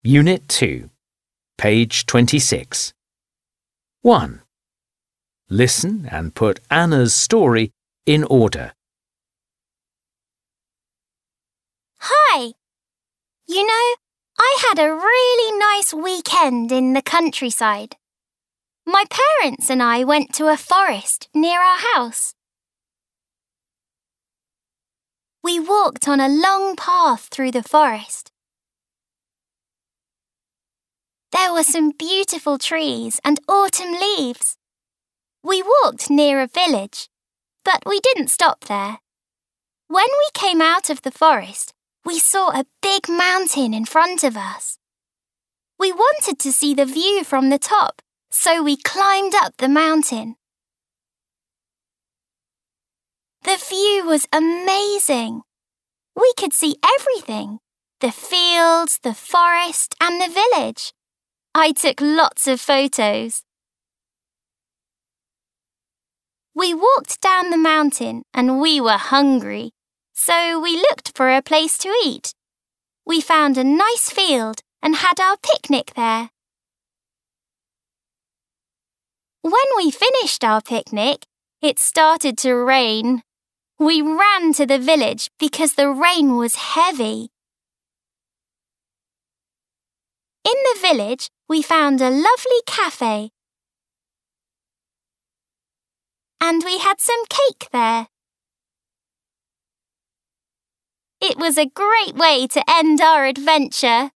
Unit 2, page 26. 1. Listen and put Anna's story in order. Hi! You know, I had a really nice weekend in the countryside. My parents and I went to a forest near our house. We walked on a long path through the forest. There were some beautiful trees and autumn leaves. We walked near a village, but we didn't stop there. When we came out of the forest, we saw a big mountain in front of us. We wanted to see the view from the top, so we climbed up the mountain. The view was amazing. We could see everything: the fields, the forest, and the village. I took lots of photos. We walked down the mountain and we were hungry, so we looked for a place to eat. We found a nice field and had our picnic there. When we finished our picnic, it started to rain. We ran to the village because the rain was heavy. In the village, we found a lovely cafe. And we had some cake there. It was a great way to end our adventure.